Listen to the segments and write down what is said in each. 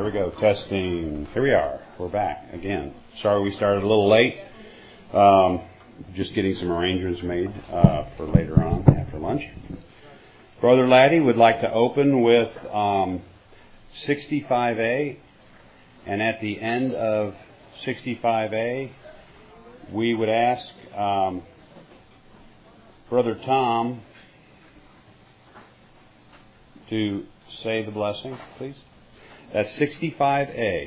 There we go. Testing. Here we are. We're back again. Sorry we started a little late. Just getting some arrangements made for later on after lunch. Brother Laddie would like to open with 65A. And at the end of 65A, we would ask Brother Tom to say the blessing, please. That's 65A.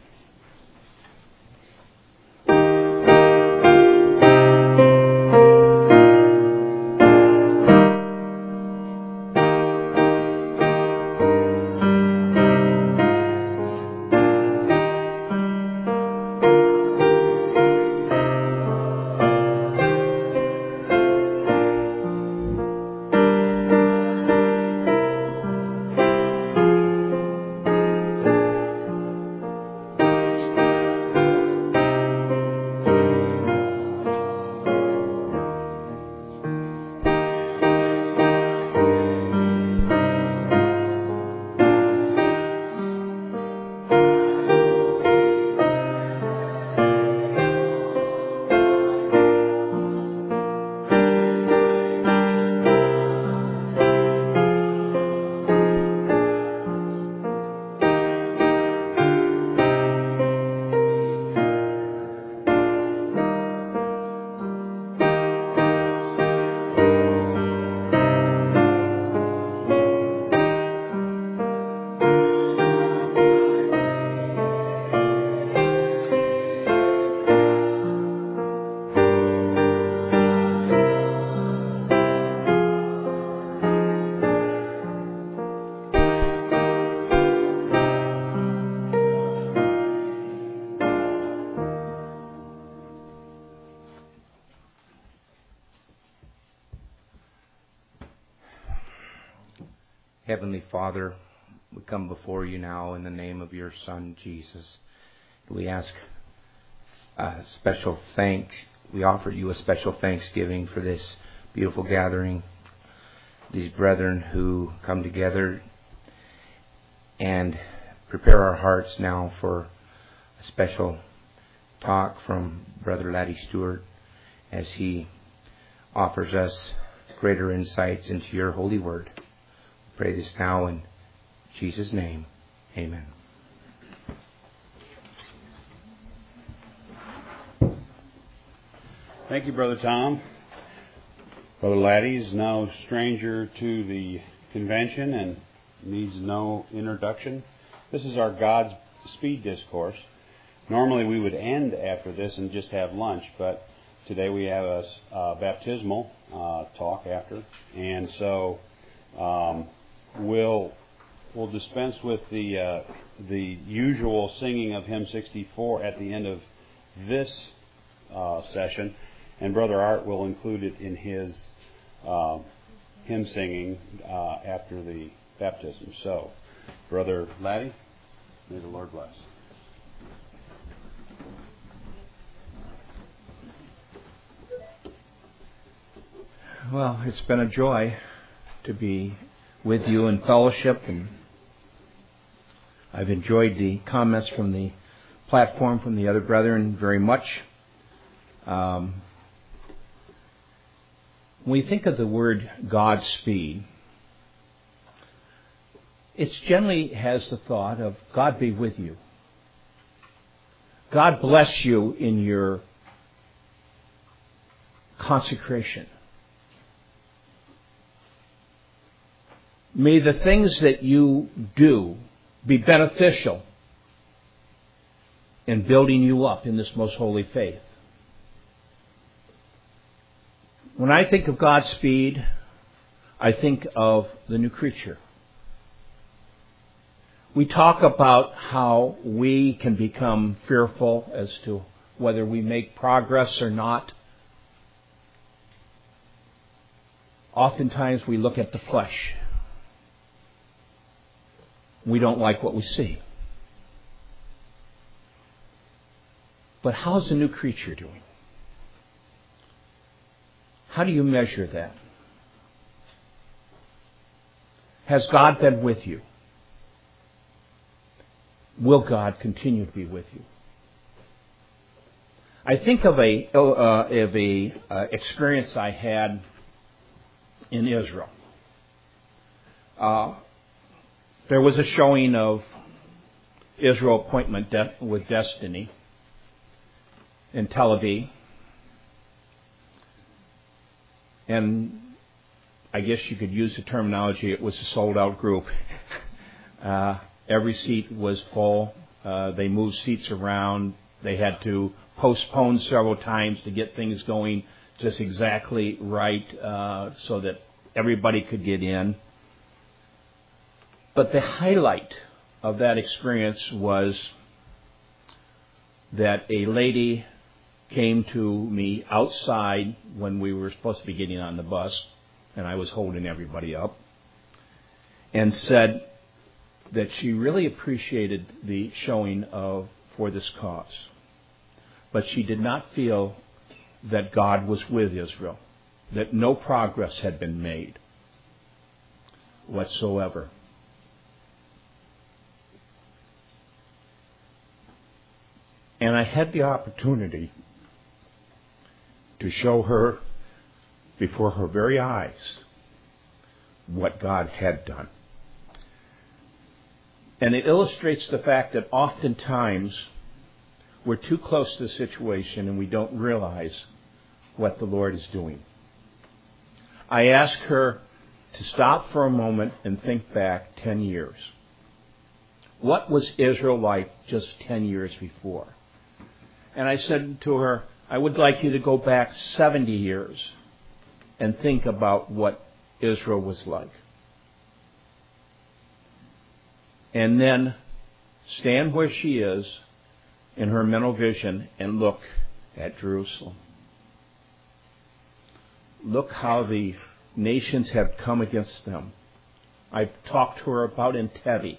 Heavenly Father, we come before you now in the name of your Son, Jesus. We ask we offer you a special thanksgiving for this beautiful gathering, these brethren who come together, and prepare our hearts now for a special talk from Brother Laddie Stewart as he offers us greater insights into your holy word. Pray this now in Jesus' name. Amen. Thank you, Brother Tom. Brother Laddie is no stranger to the convention and needs no introduction. This is our God's Speed Discourse. Normally we would end after this and just have lunch, but today we have a baptismal talk after. And so We'll dispense with the usual singing of hymn 64 at the end of this session, and Brother Art will include it in his hymn singing after the baptism. So, Brother Laddie, may the Lord bless. Well, it's been a joy to be with you in fellowship, and I've enjoyed the comments from the platform from the other brethren very much. When we think of the word Godspeed, it generally has the thought of God be with you. God bless you in your consecration. May the things that you do be beneficial in building you up in this most holy faith. When I think of Godspeed, I think of the new creature. We talk about how we can become fearful as to whether we make progress or not. Oftentimes we look at the flesh. We don't like what we see. But how's the new creature doing? How do you measure that? Has God been with you? will God continue to be with you? I think of a experience I had in Israel. There was a showing of Israel Appointment with Destiny in Tel Aviv. And I guess you could use the terminology, it was a sold-out group. Every seat was full. They moved seats around. They had to postpone several times to get things going just exactly right so that everybody could get in. But the highlight of that experience was that a lady came to me outside when we were supposed to be getting on the bus, and I was holding everybody up, and said that she really appreciated the showing for this cause. But she did not feel that God was with Israel, that no progress had been made whatsoever. And I had the opportunity to show her before her very eyes what God had done. And it illustrates the fact that oftentimes we're too close to the situation and we don't realize what the Lord is doing. I asked her to stop for a moment and think back 10 years. What was Israel like just 10 years before? And I said to her, I would like you to go back 70 years and think about what Israel was like. And then stand where she is in her mental vision and look at Jerusalem. Look how the nations have come against them. I've talked to her about Entebbe.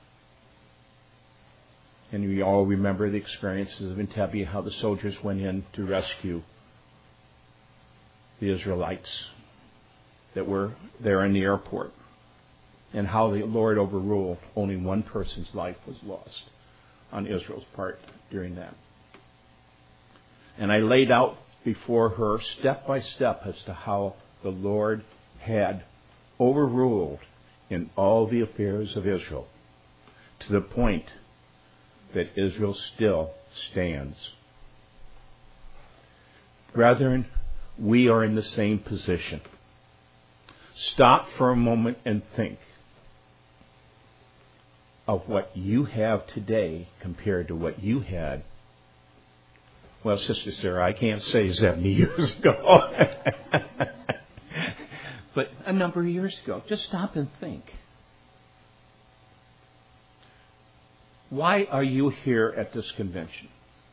And we all remember the experiences of Entebbe, how the soldiers went in to rescue the Israelites that were there in the airport, and how the Lord overruled. Only one person's life was lost on Israel's part during that. And I laid out before her step by step as to how the Lord had overruled in all the affairs of Israel, to the point that Israel still stands. Brethren, we are in the same position. Stop for a moment and think of what you have today compared to what you had. Well, Sister Sarah, I can't say 70 years ago. But a number of years ago. Just stop and think. Why are you here at this convention?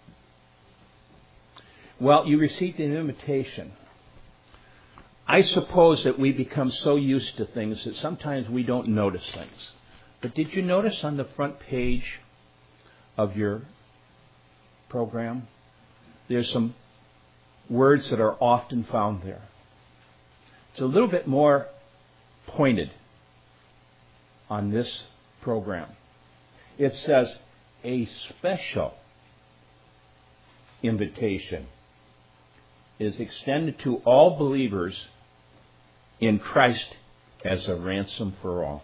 Well, you received an invitation. I suppose that we become so used to things that sometimes we don't notice things. But did you notice on the front page of your program, there's some words that are often found there. It's a little bit more pointed on this program. It says, a special invitation is extended to all believers in Christ as a ransom for all.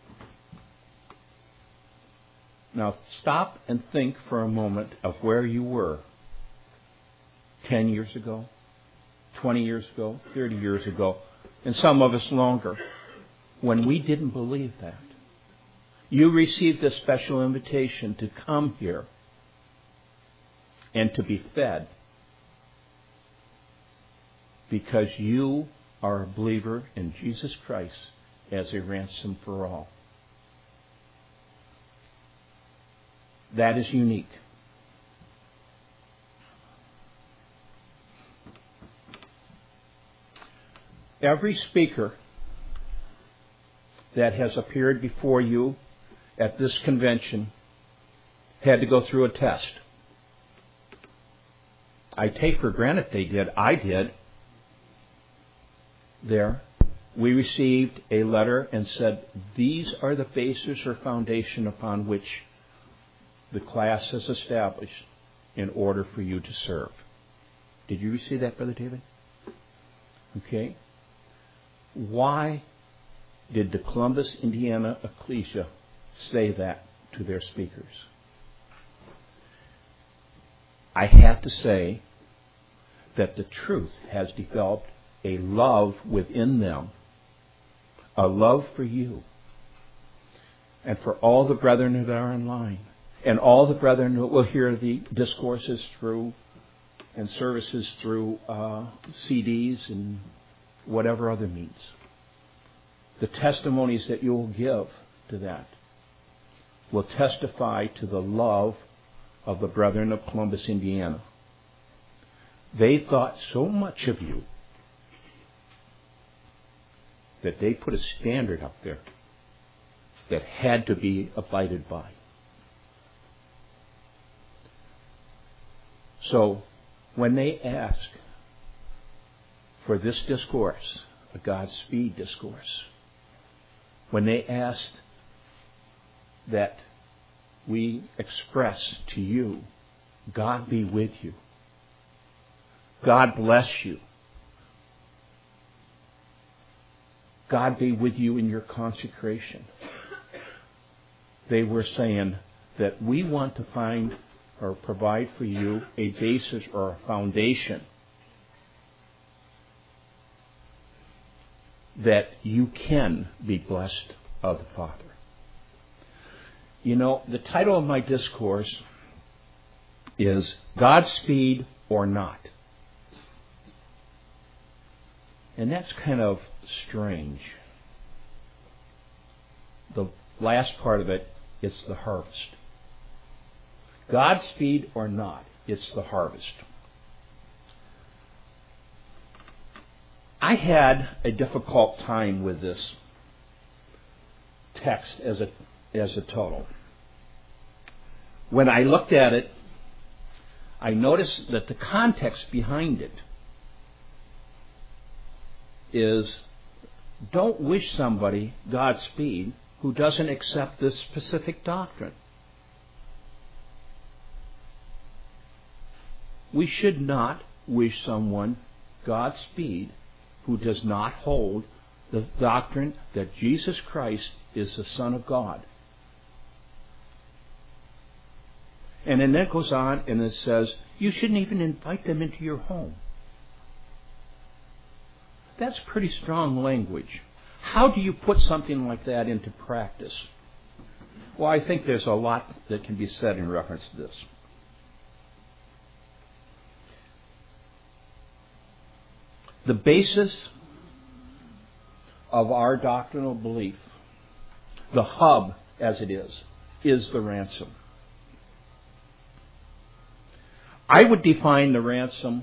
Now stop and think for a moment of where you were 10 years ago, 20 years ago, 30 years ago, and some of us longer, when we didn't believe that. You received a special invitation to come here and to be fed because you are a believer in Jesus Christ as a ransom for all. That is unique. Every speaker that has appeared before you at this convention had to go through a test. I take for granted they did. I did. There, we received a letter and said, these are the basis or foundation upon which the class has established in order for you to serve. Did you receive that, Brother David? Okay. Why did the Columbus, Indiana Ecclesia say that to their speakers? I have to say that the truth has developed a love within them, a love for you, and for all the brethren that are online, and all the brethren who will hear the discourses through and services through CDs and whatever other means. The testimonies that you will give to that will testify to the love of the brethren of Columbus, Indiana. They thought so much of you that they put a standard up there that had to be abided by. So, when they ask for this discourse, a Godspeed discourse, when they asked that we express to you, God be with you, God bless you, God be with you in your consecration, they were saying that we want to find or provide for you a basis or a foundation that you can be blessed of the Father. You know, the title of my discourse is Godspeed or Not. And that's kind of strange. The last part of it is the harvest. Godspeed or not, it's the harvest. I had a difficult time with this text as a total. When I looked at it, I noticed that the context behind it is, don't wish somebody Godspeed who doesn't accept this specific doctrine. We should not wish someone Godspeed who does not hold the doctrine that Jesus Christ is the Son of God. And then it goes on and it says, you shouldn't even invite them into your home. That's pretty strong language. How do you put something like that into practice? Well, I think there's a lot that can be said in reference to this. The basis of our doctrinal belief, the hub as it is the ransom. I would define the ransom.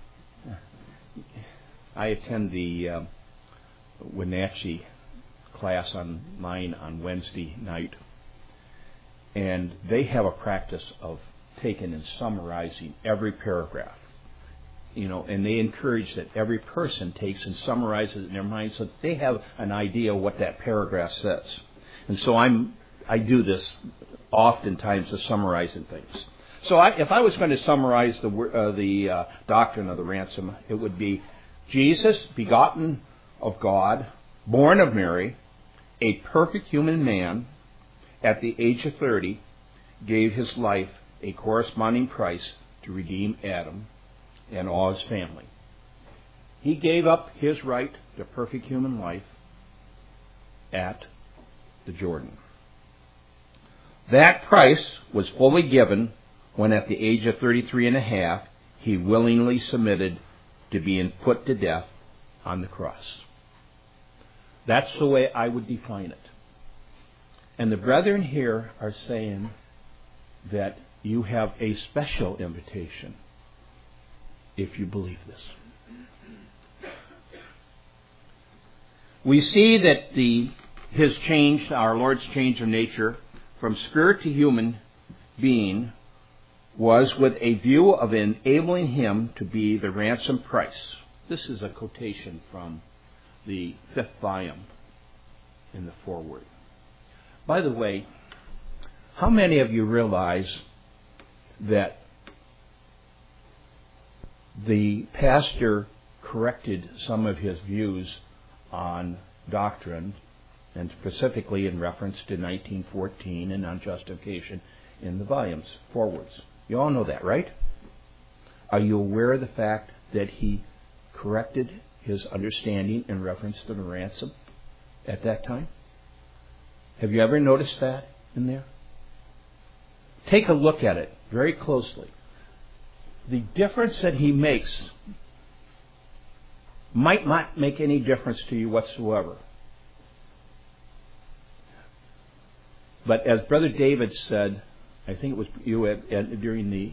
I attend the Wenatchee class online on Wednesday night, and they have a practice of taking and summarizing every paragraph. And they encourage that every person takes and summarizes it in their mind so that they have an idea what that paragraph says. And so I do this oftentimes of summarizing things. So if I was going to summarize the doctrine of the ransom, it would be Jesus, begotten of God, born of Mary, a perfect human man, at the age of 30, gave his life a corresponding price to redeem Adam and all his family. He gave up his right to perfect human life at the Jordan. That price was fully given when at the age of 33 and a half, he willingly submitted to being put to death on the cross. That's the way I would define it. And the brethren here are saying that you have a special invitation if you believe this. We see that his change, our Lord's change of nature, from spirit to human being, was with a view of enabling him to be the ransom price. This is a quotation from the 5th volume in the foreword. By the way, How many of you realize that the pastor corrected some of his views on doctrine, and specifically in reference to 1914 and on justification in the volumes forwards? You all know that, right? Are you aware of the fact that he corrected his understanding in reference to the ransom at that time? Have you ever noticed that in there? Take a look at it very closely. The difference that he makes might not make any difference to you whatsoever. But as Brother David said, I think it was you during the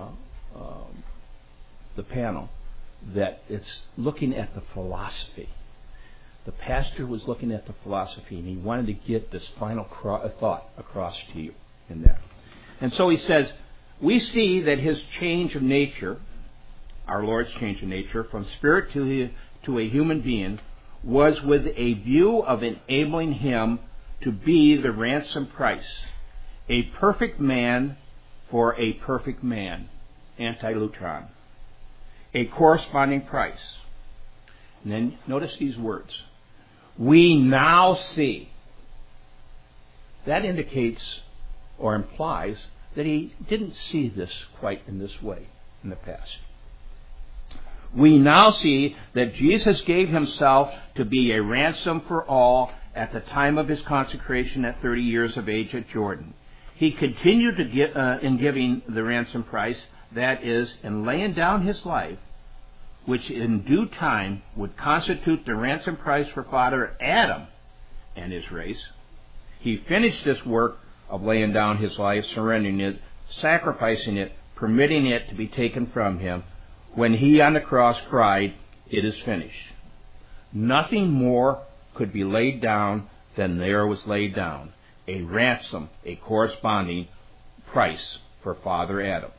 panel, that it's looking at the philosophy. The pastor was looking at the philosophy, and he wanted to get this final thought across to you in that. And so he says, we see that his change of nature, our Lord's change of nature, from spirit to a human being, was with a view of enabling him to be the ransom price, a perfect man for a perfect man, anti-lutron, a corresponding price. And then notice these words. We now see. That indicates or implies that he didn't see this quite in this way in the past. We now see that Jesus gave himself to be a ransom for all at the time of his consecration at 30 years of age at Jordan. He continued to in giving the ransom price, that is, in laying down his life, which in due time would constitute the ransom price for Father Adam and his race. He finished this work of laying down his life, surrendering it, sacrificing it, permitting it to be taken from him, when he on the cross cried, "It is finished." Nothing more could be laid down than there was laid down, a ransom, a corresponding price for Father Adam.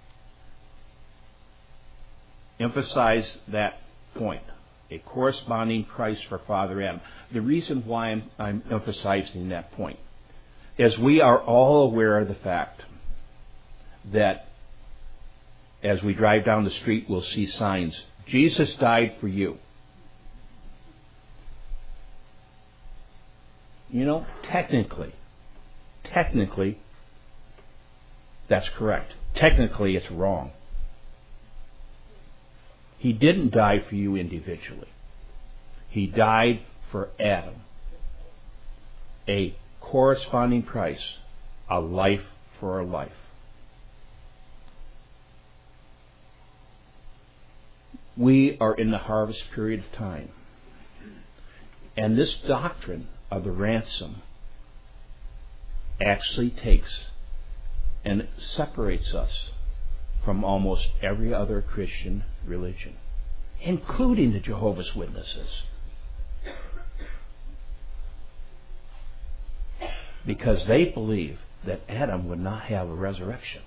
Emphasize that point, a corresponding price for Father Adam. The reason why I'm emphasizing that point is we are all aware of the fact that as we drive down the street, we'll see signs, Jesus died for you. You know, technically, that's correct. Technically, it's wrong. He didn't die for you individually. He died for Adam. A corresponding price, a life for a life. We are in the harvest period of time. And this doctrine of the ransom actually takes and separates us from almost every other Christian religion, including the Jehovah's Witnesses. Because they believe that Adam would not have a resurrection.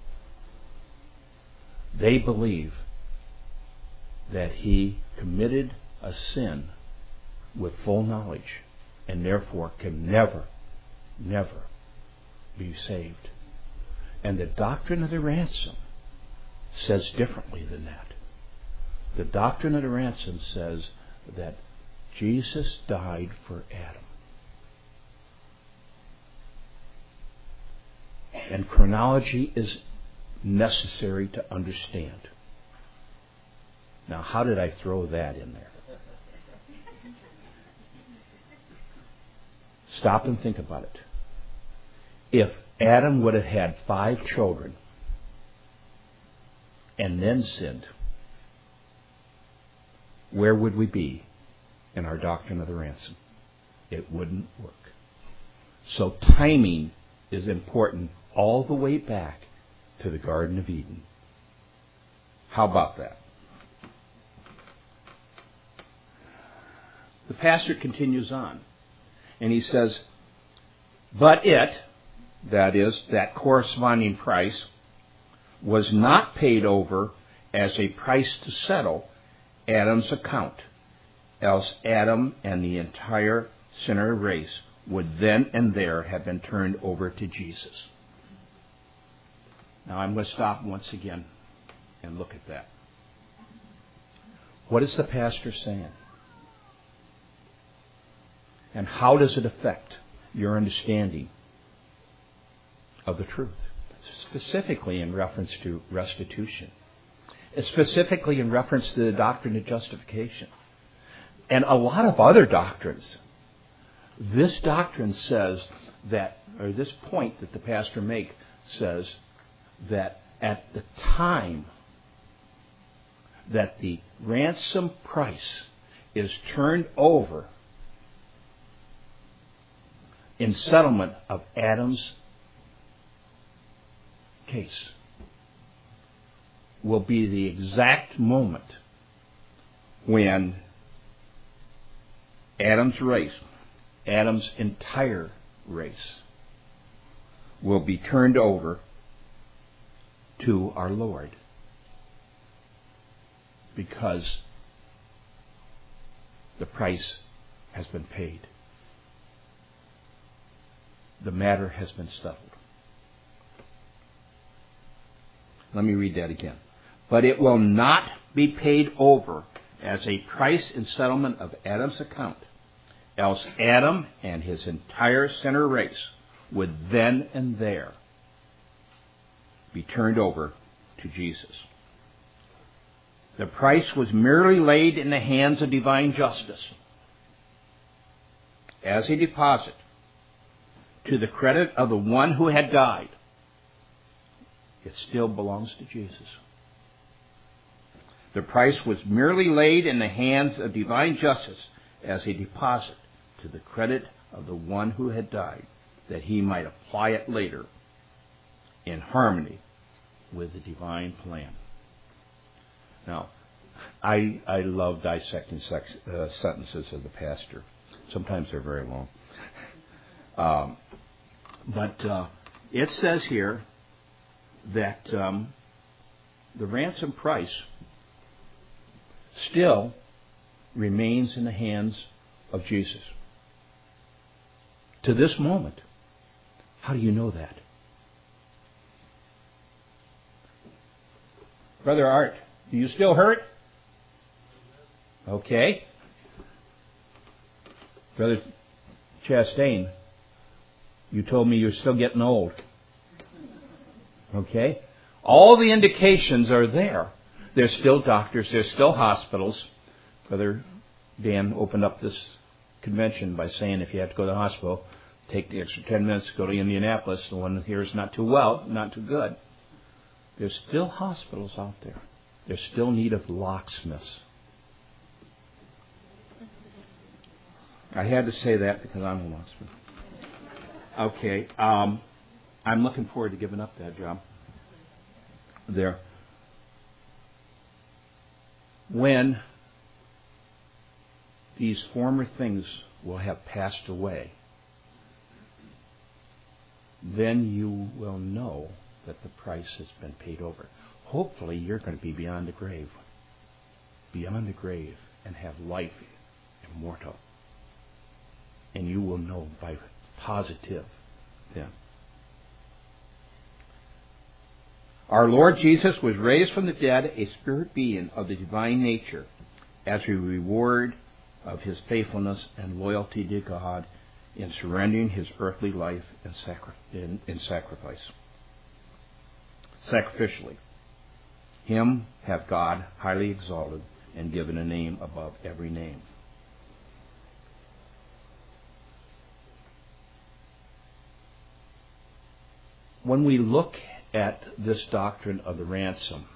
They believe that he committed a sin with full knowledge and therefore can never be saved. And the doctrine of the ransom says differently than that. The doctrine of the ransom says that Jesus died for Adam. And chronology is necessary to understand. Now, how did I throw that in there? Stop and think about it. If Adam would have had 5 children and then sinned, where would we be in our doctrine of the ransom? It wouldn't work. So timing is important all the way back to the Garden of Eden. How about that? The pastor continues on, and he says, but it, that is, that corresponding price, was not paid over as a price to settle Adam's account, else Adam and the entire sinner race would then and there have been turned over to Jesus. Now I'm going to stop once again and look at that. What is the pastor saying? And how does it affect your understanding of the truth? Specifically in reference to restitution. Specifically in reference to the doctrine of justification. And a lot of other doctrines. This doctrine says that, or this point that the pastor makes says that at the time that the ransom price is turned over in settlement of Adam's case, will be the exact moment when Adam's race, Adam's entire race, will be turned over to our Lord, because the price has been paid. The matter has been settled. Let me read that again. But it will not be paid over as a price in settlement of Adam's account, else Adam and his entire sinner race would then and there be turned over to Jesus. The price was merely laid in the hands of divine justice as a deposit to the credit of the one who had died. It still belongs to Jesus. The price was merely laid in the hands of divine justice as a deposit to the credit of the one who had died, that he might apply it later in harmony with the divine plan. Now, I love dissecting sentences of the pastor. Sometimes they're very long. But it says here that the ransom price still remains in the hands of Jesus. To this moment. How do you know that? Brother Art, do you still hurt? Okay. Brother Chastain, you told me you're still getting old. Okay. All the indications are there. There's still doctors. There's still hospitals. Brother Dan opened up this convention by saying if you have to go to the hospital, take the extra 10 minutes to go to Indianapolis. The one here is not too well, not too good. There's still hospitals out there. There's still need of locksmiths. I had to say that because I'm a locksmith. Okay. I'm looking forward to giving up that job. There. When these former things will have passed away, then you will know that the price has been paid over. Hopefully you're going to be beyond the grave. Beyond the grave and have life immortal. And you will know by positive then. Our Lord Jesus was raised from the dead, a spirit being of the divine nature, as a reward of his faithfulness and loyalty to God in surrendering his earthly life in sacrifice. Sacrificially. Him hath God highly exalted and given a name above every name. When we look at this doctrine of the ransom,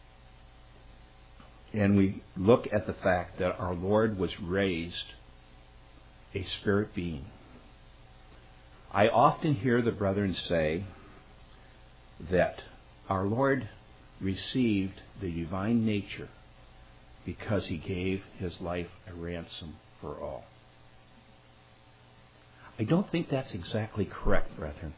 and we look at the fact that our Lord was raised a spirit being, I often hear the brethren say that our Lord received the divine nature because he gave his life a ransom for all. I don't think that's exactly correct, brethren.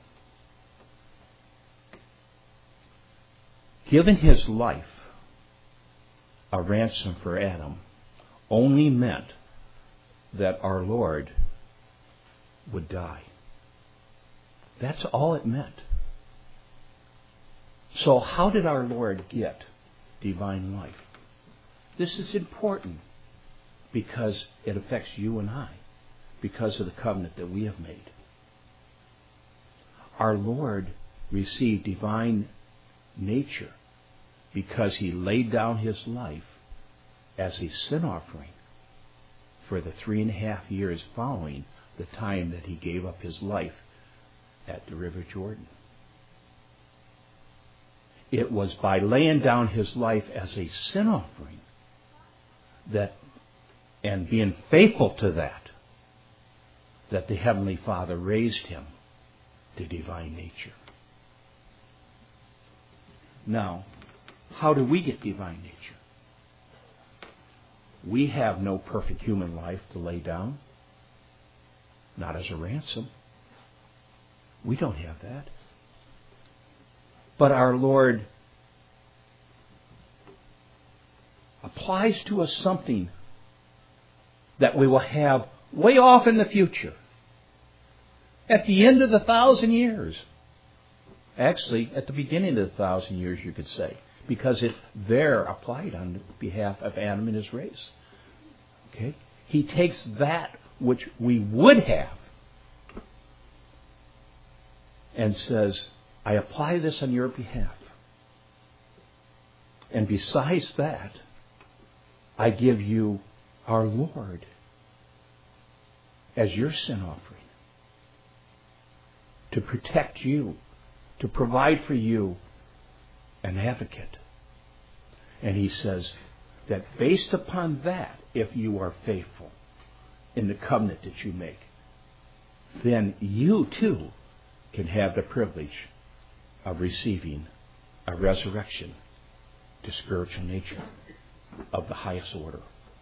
Given his life a ransom for Adam only meant that our Lord would die. That's all it meant. So how did our Lord get divine life? This is important because it affects you and I, because of the covenant that we have made. Our Lord received divine nature because He laid down His life as a sin offering for the 3.5 years following the time that He gave up His life at the River Jordan. It was by laying down His life as a sin offering and being faithful to that the Heavenly Father raised Him to divine nature. Now, how do we get divine nature? We have no perfect human life to lay down, not as a ransom. We don't have that. But our Lord applies to us something that we will have way off in the future. At the end of the 1,000 years. Actually, at the beginning of the 1,000 years, you could say. Because it's there applied on behalf of Adam and his race. Okay? He takes that which we would have and says, I apply this on your behalf. And besides that, I give you our Lord as your sin offering to protect you, to provide for you an advocate. And He says that based upon that, if you are faithful in the covenant that you make, then you too can have the privilege of receiving a resurrection to spiritual nature of the highest order.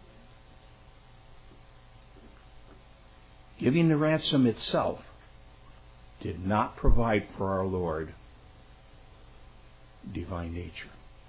Giving the ransom itself did not provide for our Lord divine nature.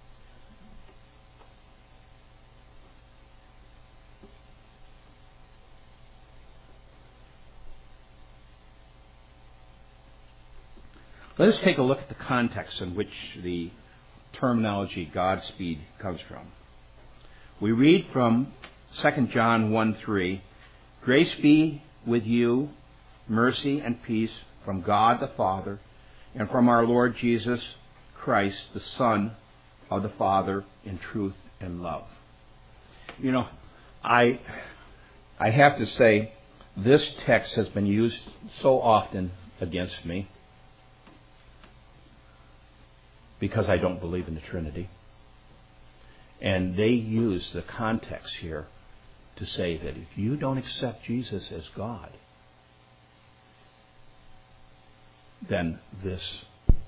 Let us take a look at the context in which the terminology Godspeed comes from. We read from 2 John 1:3, Grace be with you, mercy and peace from God the Father and from our Lord Jesus Christ, the Son of the Father, in truth and love. You know, I have to say, this text has been used so often against me because I don't believe in the Trinity. And they use the context here to say that if you don't accept Jesus as God, then this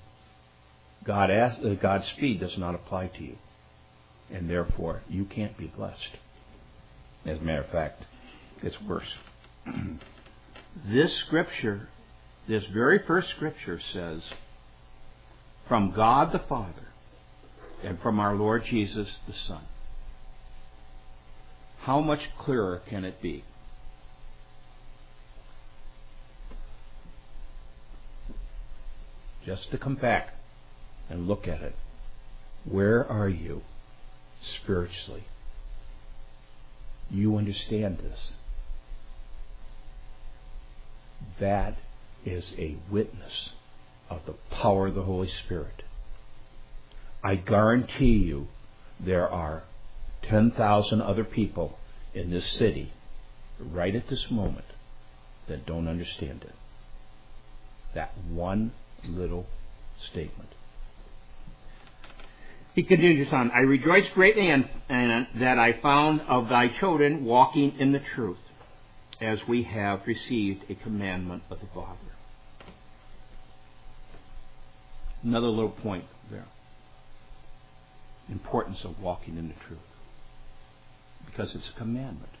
Godspeed does not apply to you. And therefore, you can't be blessed. As a matter of fact, it's worse. This scripture, this very first scripture says, from God the Father and from our Lord Jesus the Son. How much clearer can it be? Just to come back and look at it. Where are you spiritually? You understand this. That is a witness of the power of the Holy Spirit. I guarantee you there are 10,000 other people in this city right at this moment that don't understand it. That one little statement. He continues on, I rejoice greatly in that I found of thy children walking in the truth, as we have received a commandment of the Father. Another little point there. Importance of walking in the truth. Because it's a commandment.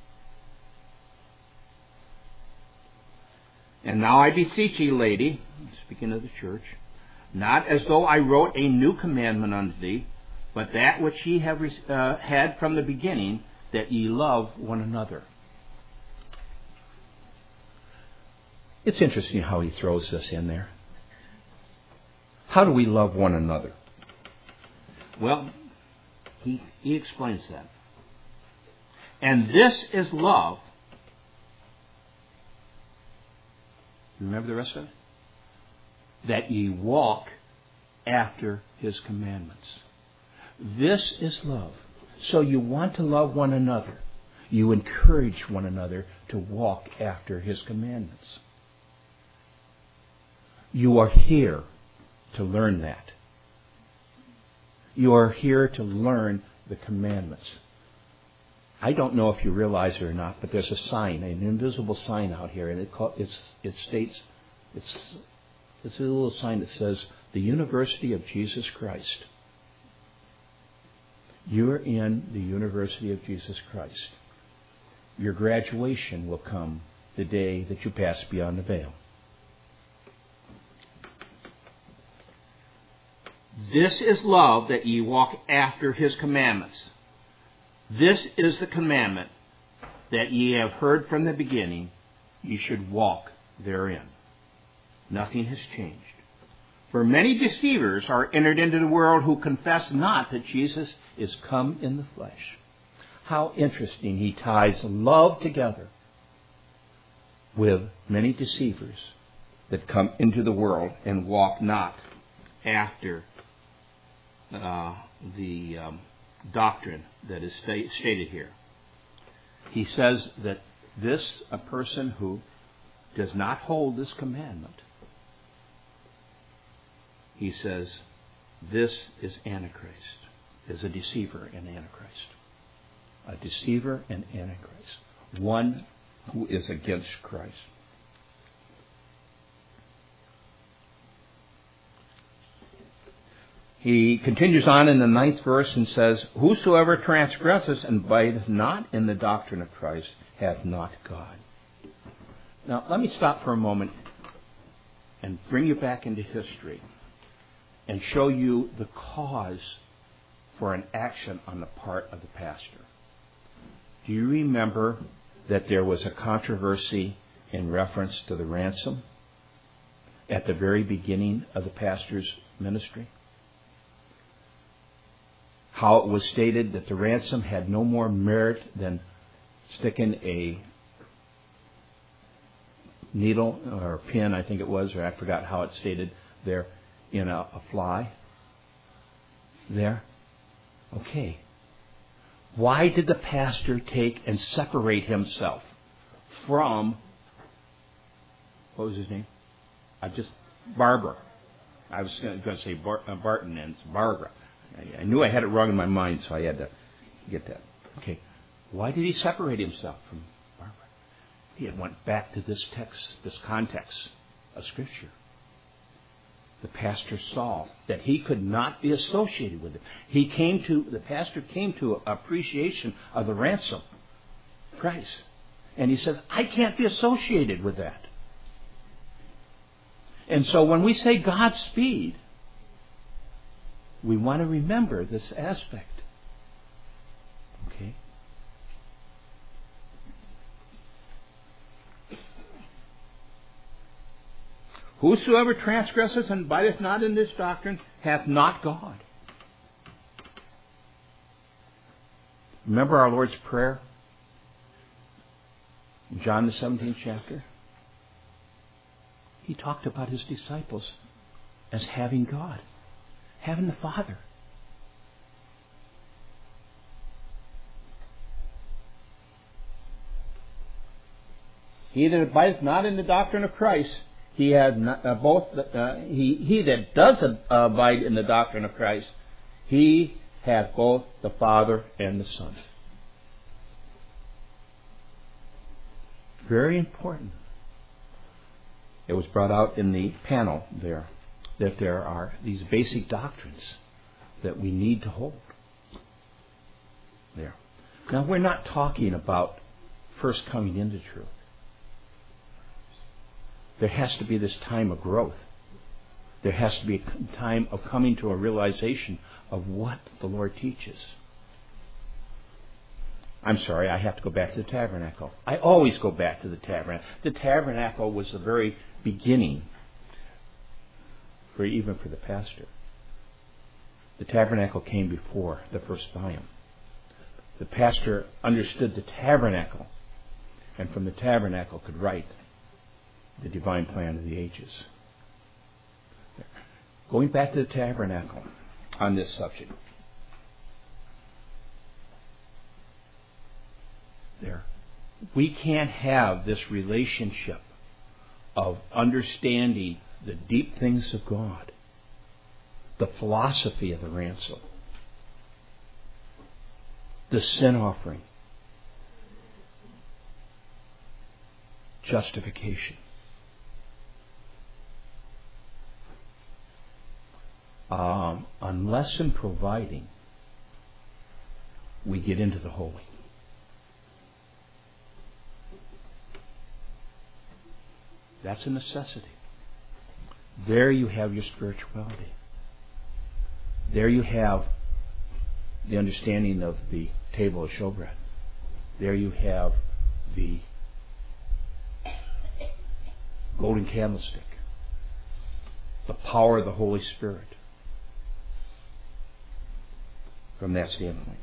And now I beseech ye, lady, speaking of the church, not as though I wrote a new commandment unto thee, but that which ye have had from the beginning, that ye love one another. It's interesting how he throws this in there. How do we love one another? Well, he explains that. And this is love. Remember the rest of it? That ye walk after His commandments. This is love. So you want to love one another. You encourage one another to walk after His commandments. You are here to learn that. You are here to learn the commandments. I don't know if you realize it or not, but there's a sign, an invisible sign out here, and it states, it's a little sign that says, the University of Jesus Christ. You're in the University of Jesus Christ. Your graduation will come the day that you pass beyond the veil. This is love, that ye walk after His commandments. This is the commandment, that ye have heard from the beginning, ye should walk therein. Nothing has changed. For many deceivers are entered into the world who confess not that Jesus is come in the flesh. How interesting he ties love together with many deceivers that come into the world and walk not after the doctrine that is stated here. He says that a person who does not hold this commandment, he says, this is Antichrist, is a deceiver and Antichrist. A deceiver and Antichrist. One who is against Christ. He continues on in the 9th verse and says, whosoever transgresses and abideth not in the doctrine of Christ hath not God. Now, let me stop for a moment and bring you back into history and show you the cause for an action on the part of the pastor. Do you remember that there was a controversy in reference to the ransom at the very beginning of the pastor's ministry? How it was stated that the ransom had no more merit than sticking a needle or a pin, I think it was, or I forgot how it stated there, in a fly there. Okay. Why did the pastor take and separate himself from, what was his name? Barbara. I was going to say Barton, and it's Barbara. I knew I had it wrong in my mind, so I had to get that. Okay. Why did he separate himself from Barbara? He had went back to this text, this context of Scripture. The pastor saw that he could not be associated with it. The pastor came to appreciation of the ransom price. And he says, I can't be associated with that. And so when we say Godspeed, we want to remember this aspect. Okay? Whosoever transgresseth and abideth not in this doctrine hath not God. Remember our Lord's Prayer in John the 17th chapter? He talked about His disciples as having God, having the Father. He that abideth not in the doctrine of Christ, he that does abide in the doctrine of Christ, he hath both the Father and the Son. Very important. It was brought out in the panel there that there are these basic doctrines that we need to hold. There. Now, we're not talking about first coming into truth. There has to be this time of growth. There has to be a time of coming to a realization of what the Lord teaches. I'm sorry, I have to go back to the tabernacle. I always go back to the tabernacle. The tabernacle was the very beginning, even for the pastor. The tabernacle came before the first volume. The pastor understood the tabernacle, and from the tabernacle could write the divine plan of the ages. Going back to the tabernacle on this subject. We can't have this relationship of understanding the deep things of God, the philosophy of the ransom, the sin offering, justification. Unless in providing, we get into the holy. That's a necessity. There you have your spirituality. There you have the understanding of the table of showbread. There you have the golden candlestick. The power of the Holy Spirit. From that standpoint.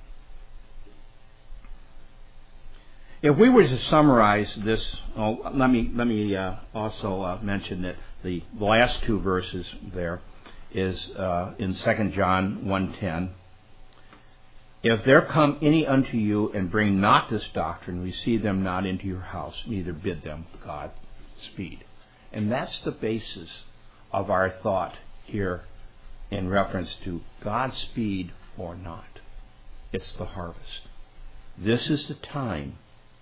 If we were to summarize this, let me also mention that the last two verses there is in 2 John 1:10. If there come any unto you and bring not this doctrine, receive them not into your house, neither bid them God speed. And that's the basis of our thought here in reference to Godspeed or not. It's the harvest. This is the time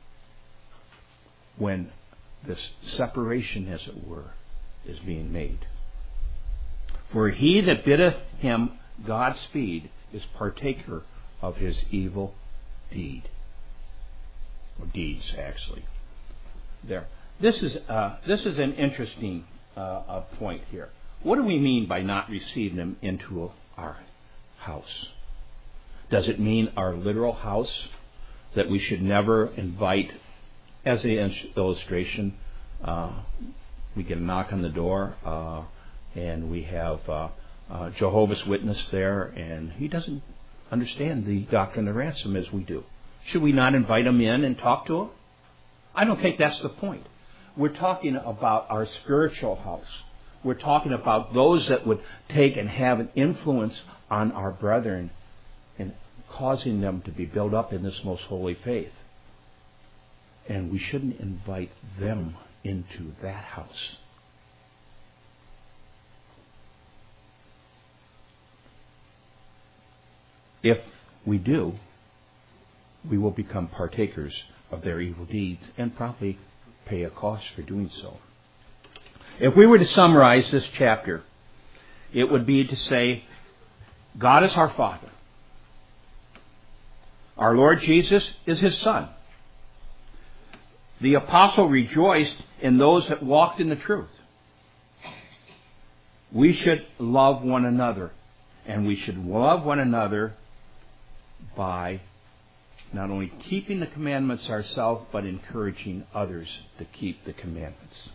when this separation, as it were, is being made. For he that biddeth him Godspeed is partaker of his evil deed. Or deeds, actually. There. This is an interesting point here. What do we mean by not receiving them into our house? Does it mean our literal house, that we should never invite? As an illustration, we get a knock on the door, and we have Jehovah's Witness there, and he doesn't understand the doctrine of ransom as we do. Should we not invite him in and talk to him? I don't think that's the point. We're talking about our spiritual house. We're talking about those that would take and have an influence on our brethren and causing them to be built up in this most holy faith. And we shouldn't invite them into that house. If we do, we will become partakers of their evil deeds and probably pay a cost for doing so. If we were to summarize this chapter, it would be to say, God is our Father. Our Lord Jesus is His Son. The apostle rejoiced in those that walked in the truth. We should love one another, and we should love one another by not only keeping the commandments ourselves, but encouraging others to keep the commandments.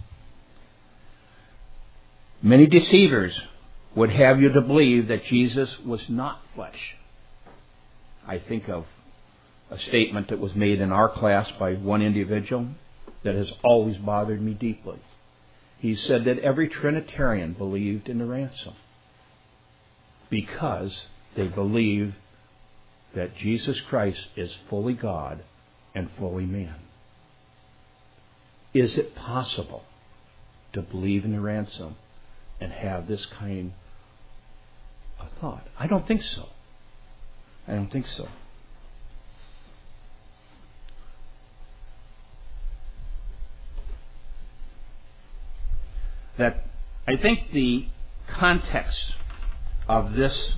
Many deceivers would have you to believe that Jesus was not flesh. I think of a statement that was made in our class by one individual that has always bothered me deeply. He said that every Trinitarian believed in the ransom because they believe that Jesus Christ is fully God and fully man. Is it possible to believe in the ransom and have this kind of thought? I don't think so. I don't think so. That I think the context of this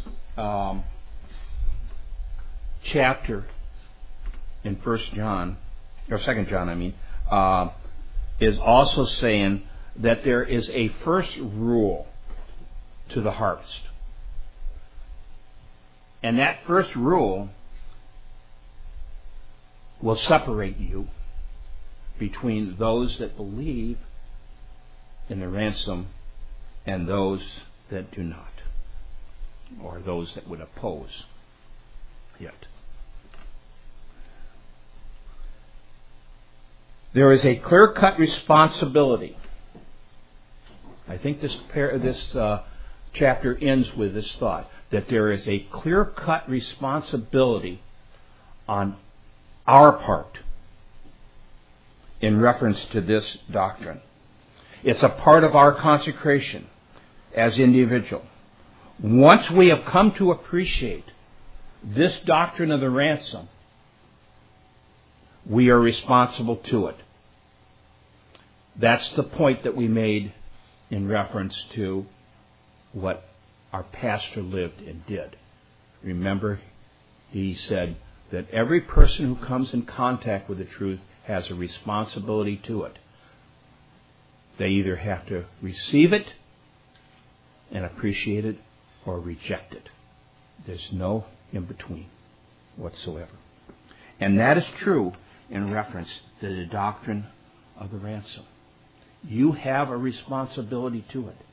chapter in 1 John, or 2 John, is also saying that there is a first rule to the harvest. And that first rule will separate you between those that believe in the ransom and those that do not. or those that would oppose it. There is a clear-cut responsibility. I think this chapter ends with this thought, that there is a clear-cut responsibility on our part in reference to this doctrine. It's a part of our consecration as individual. Once we have come to appreciate this doctrine of the ransom, we are responsible to it. That's the point that we made in reference to what our pastor lived and did. Remember, he said that every person who comes in contact with the truth has a responsibility to it. They either have to receive it and appreciate it or reject it. There's no in between whatsoever. And that is true in reference to the doctrine of the ransom. You have a responsibility to it.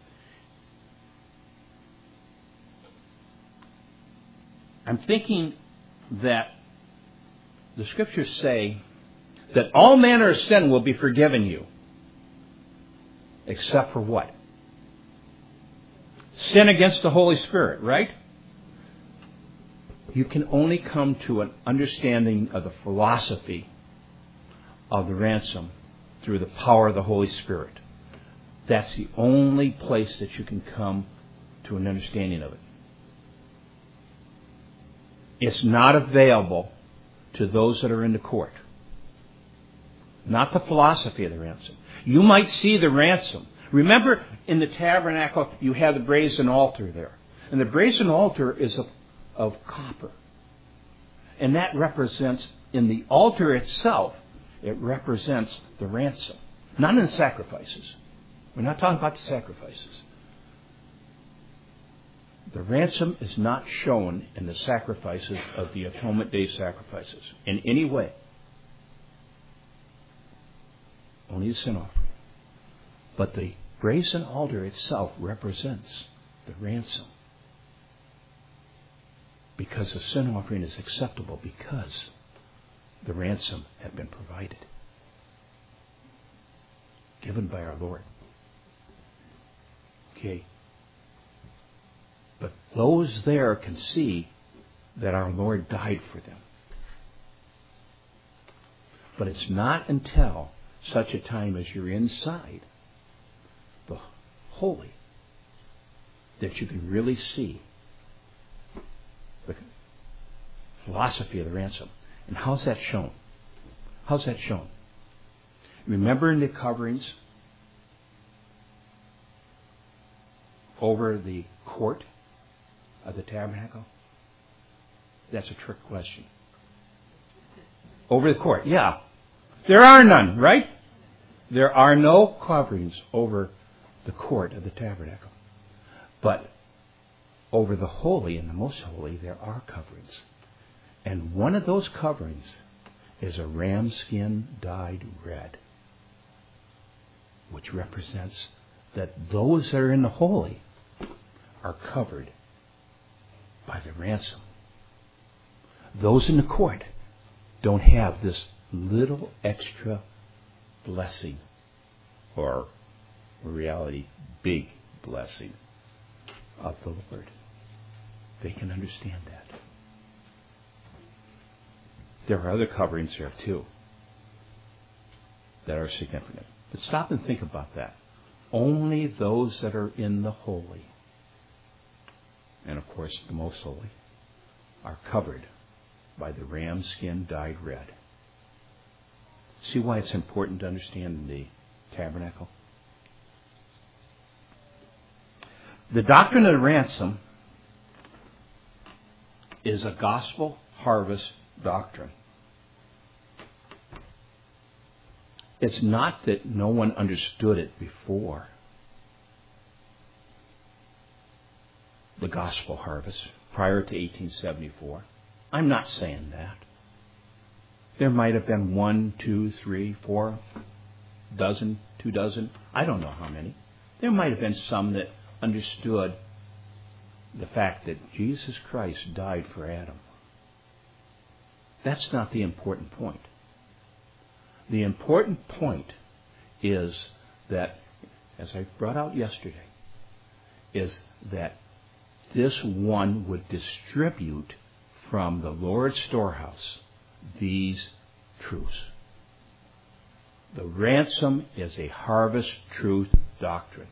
I'm thinking that the Scriptures say that all manner of sin will be forgiven you. Except for what? Sin against the Holy Spirit, right? You can only come to an understanding of the philosophy of the ransom through the power of the Holy Spirit. That's the only place that you can come to an understanding of it. It's not available to those that are in the court. Not the philosophy of the ransom. You might see the ransom. Remember, in the tabernacle, you have the brazen altar there. And the brazen altar is of copper. And that represents, in the altar itself, it represents the ransom. Not in the sacrifices. We're not talking about the sacrifices. The ransom is not shown in the sacrifices of the Atonement Day sacrifices in any way. Only the sin offering. But the brazen altar itself represents the ransom. Because the sin offering is acceptable because the ransom had been provided. Given by our Lord. Okay. But those there can see that our Lord died for them. But it's not until such a time as you're inside the holy that you can really see the philosophy of the ransom. And how's that shown? How's that shown? Remember in the coverings over the court of the tabernacle? That's a trick question. Over the court, yeah. There are none, right? There are no coverings over the court of the tabernacle. But over the holy and the most holy, there are coverings. And one of those coverings is a ram skin dyed red, which represents that those that are in the holy are covered by the ransom. Those in the court don't have this little extra blessing, or in reality, big blessing of the Lord. They can understand that. There are other coverings there too that are significant. But stop and think about that. Only those that are in the holy, and of course the most holy, are covered by the ram skin dyed red. See why it's important to understand the tabernacle? The doctrine of the ransom is a gospel harvest doctrine. It's not that no one understood it before the gospel harvest, prior to 1874. I'm not saying that. There might have been 1, 2, 3, 4 dozen, 2 dozen. I don't know how many. There might have been some that understood the fact that Jesus Christ died for Adam. That's not the important point. The important point is that, as I brought out yesterday, is that this one would distribute from the Lord's storehouse these truths. The ransom is a harvest truth doctrine.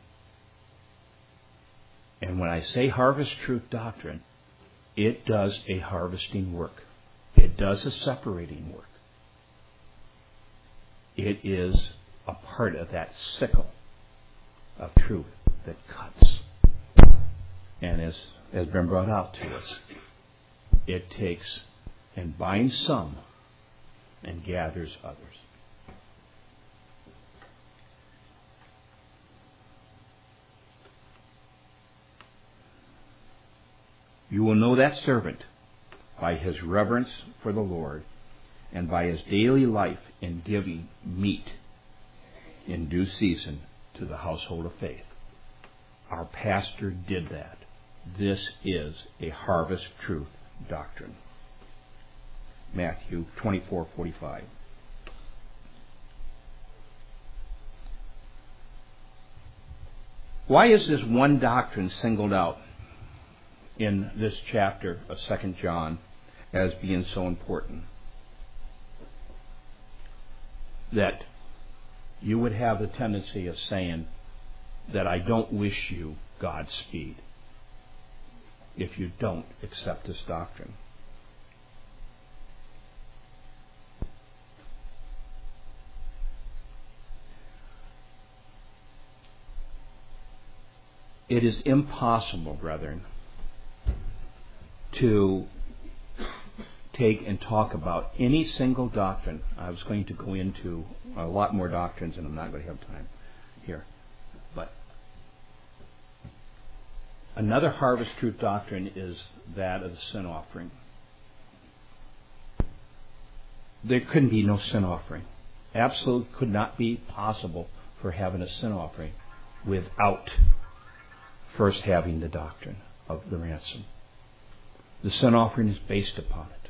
And when I say harvest truth doctrine, it does a harvesting work. It does a separating work. It is a part of that sickle of truth that cuts. And as has been brought out to us, it takes and binds some and gathers others. You will know that servant by his reverence for the Lord and by his daily life in giving meat in due season to the household of faith. Our pastor did that. This is a harvest truth doctrine. Matthew 24:45. Why is this one doctrine singled out in this chapter of 2 John as being so important? That you would have the tendency of saying that I don't wish you Godspeed if you don't accept this doctrine. It is impossible, brethren, to take and talk about any single doctrine. I was going to go into a lot more doctrines, and I'm not going to have time here. But another harvest truth doctrine is that of the sin offering. There couldn't be no sin offering. Absolutely could not be possible for having a sin offering without first having the doctrine of the ransom. The sin offering is based upon it.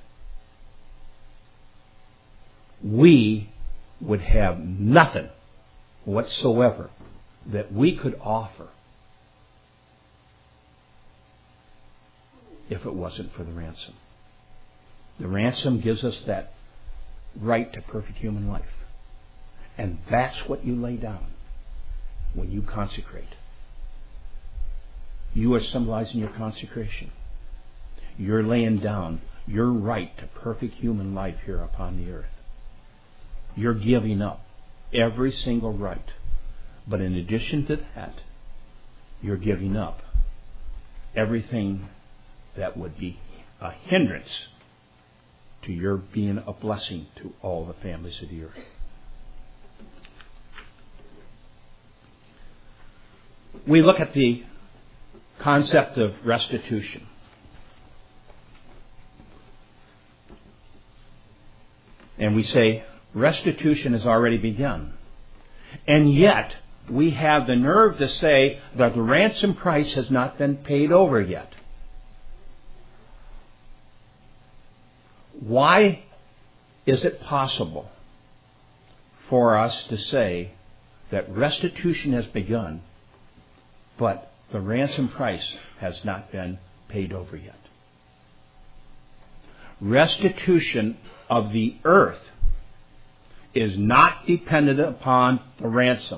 We would have nothing whatsoever that we could offer if it wasn't for the ransom. The ransom gives us that right to perfect human life. And that's what you lay down when you consecrate. You are symbolizing your consecration. You're laying down your right to perfect human life here upon the earth. You're giving up every single right. But in addition to that, you're giving up everything that would be a hindrance to your being a blessing to all the families of the earth. We look at the concept of restitution. And we say, restitution has already begun. And yet, we have the nerve to say that the ransom price has not been paid over yet. Why is it possible for us to say that restitution has begun, but the ransom price has not been paid over yet? Restitution of the earth is not dependent upon the ransom.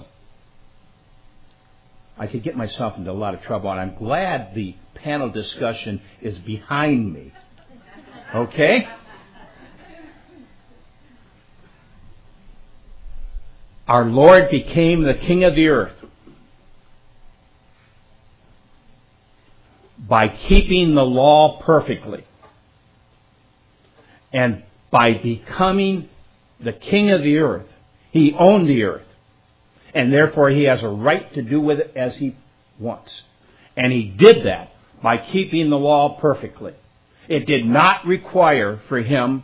I could get myself into a lot of trouble, and I'm glad the panel discussion is behind me. Okay? Our Lord became the King of the earth by keeping the law perfectly. And by becoming the King of the earth, He owned the earth. And therefore He has a right to do with it as He wants. And He did that by keeping the law perfectly. It did not require for Him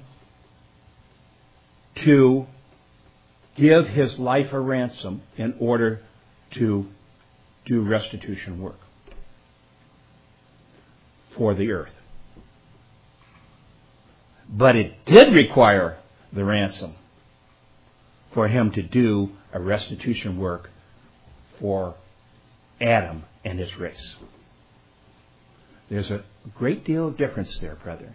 to give His life a ransom in order to do restitution work. for the earth. But it did require the ransom for him to do a restitution work for Adam and his race. There's a great deal of difference there, brethren.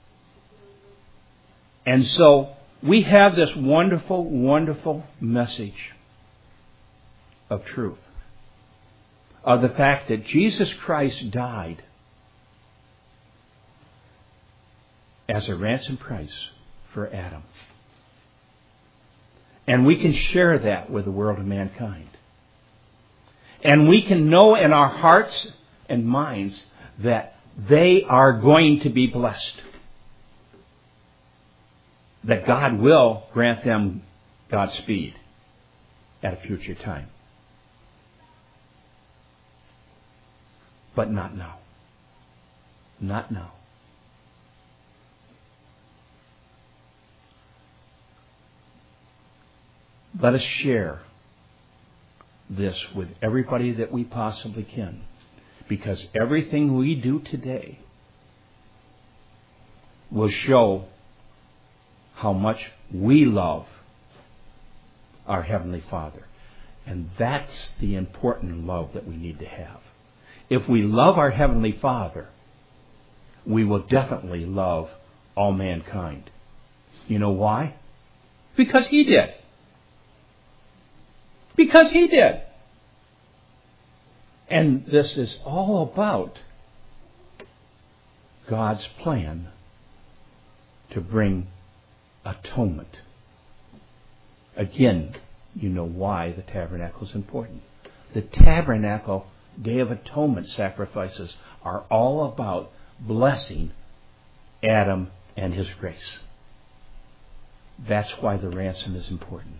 And so we have this wonderful, wonderful message of truth, of the fact that Jesus Christ died as a ransom price for Adam. And we can share that with the world of mankind. And we can know in our hearts and minds that they are going to be blessed. That God will grant them Godspeed at a future time. But not now. Not now. Let us share this with everybody that we possibly can. Because everything we do today will show how much we love our Heavenly Father. And that's the important love that we need to have. If we love our Heavenly Father, we will definitely love all mankind. You know why? Because He did. Because He did. And this is all about God's plan to bring atonement. Again, you know why the tabernacle is important. The tabernacle Day of Atonement sacrifices are all about blessing Adam and his race. That's why the ransom is important.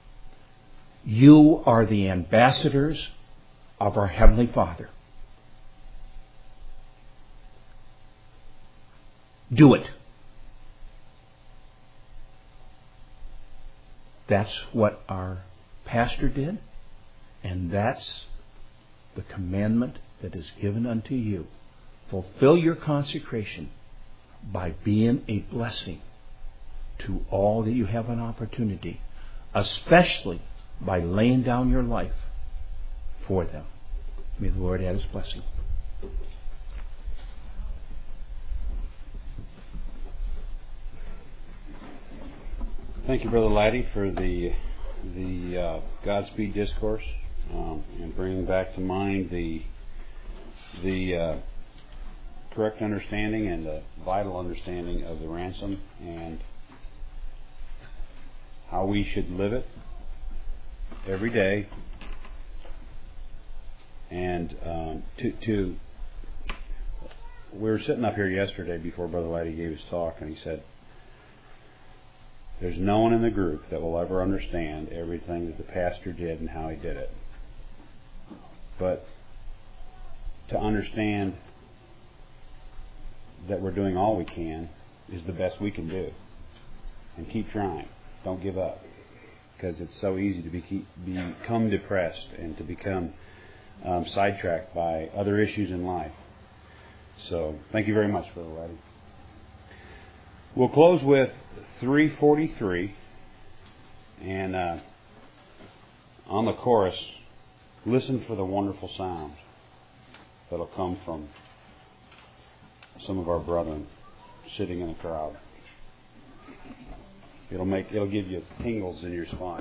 You are the ambassadors of our Heavenly Father. Do it. That's what our pastor did, and that's the commandment that is given unto you. Fulfill your consecration by being a blessing to all that you have an opportunity, especially by laying down your life for them. May the Lord add His blessing. Thank you, Brother Laddie, for the Godspeed discourse and bringing back to mind the correct understanding and the vital understanding of the ransom and how we should live it every day. And we were sitting up here yesterday before Brother Laddie gave his talk, and he said, there's no one in the group that will ever understand everything that the pastor did and how he did it. But to understand that we're doing all we can is the best we can do. And keep trying. Don't give up. Because it's so easy to become depressed and to become sidetracked by other issues in life. So, thank you very much, Brother Laddie. We'll close with 343, and on the chorus, listen for the wonderful sounds that'll come from some of our brethren sitting in a crowd. It'll give you tingles in your spine.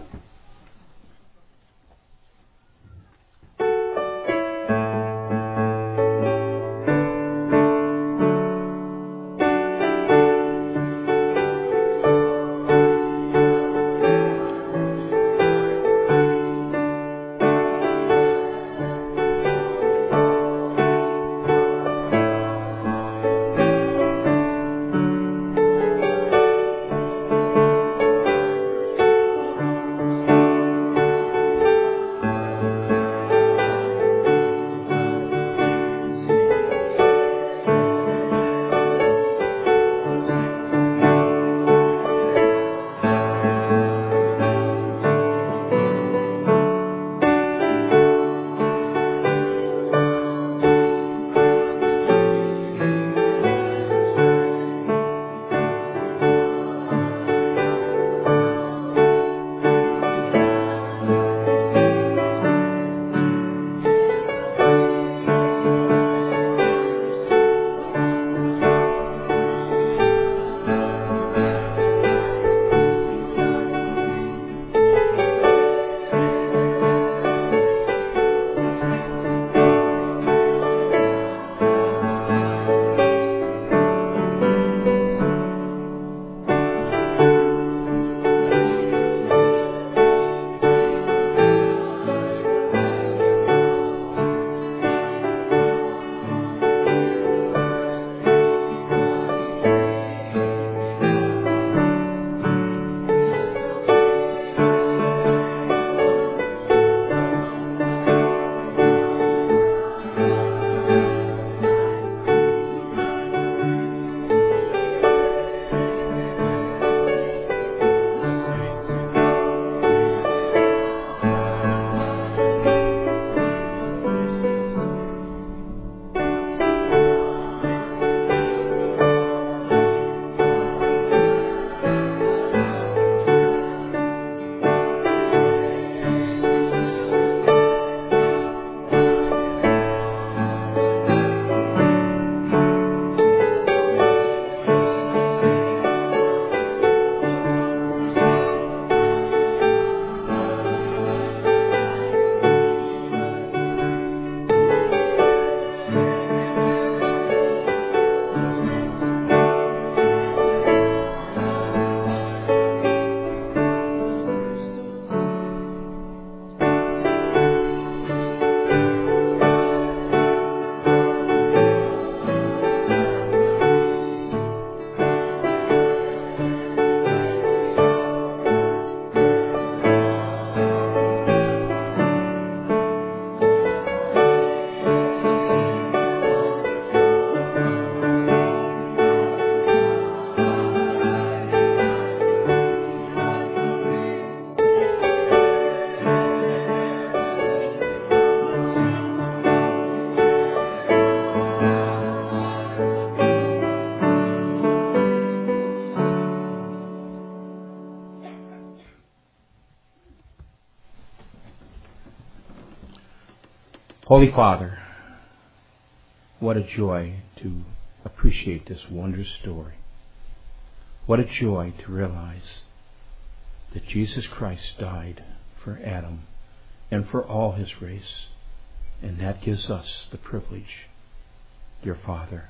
Holy Father, what a joy to appreciate this wondrous story. What a joy to realize that Jesus Christ died for Adam and for all his race. And that gives us the privilege, dear Father,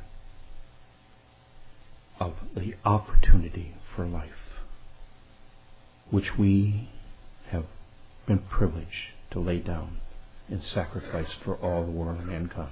of the opportunity for life, which we have been privileged to lay down and sacrifice for all the world and mankind.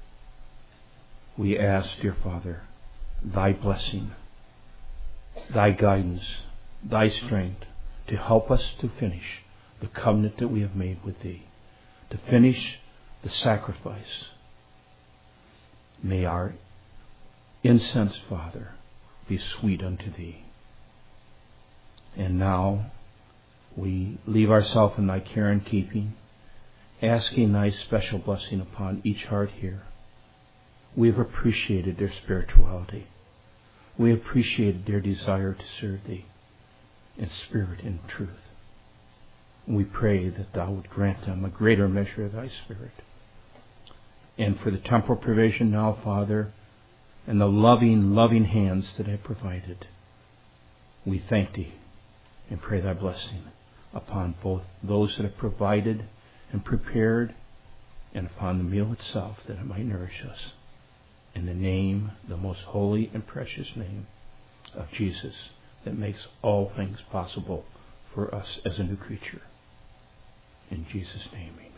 We ask, dear Father, thy blessing, thy guidance, thy strength to help us to finish the covenant that we have made with thee, to finish the sacrifice. May our incense, Father, be sweet unto thee. And now we leave ourselves in thy care and keeping, asking thy special blessing upon each heart here. We have appreciated their spirituality. We have appreciated their desire to serve thee in spirit and truth. And we pray that thou would grant them a greater measure of thy Spirit. And for the temporal provision now, Father, and the loving hands that have provided, we thank thee and pray thy blessing upon both those that have provided and prepared, and upon the meal itself, that it might nourish us. In the name, the most holy and precious name of Jesus, that makes all things possible for us as a new creature. In Jesus' name, amen.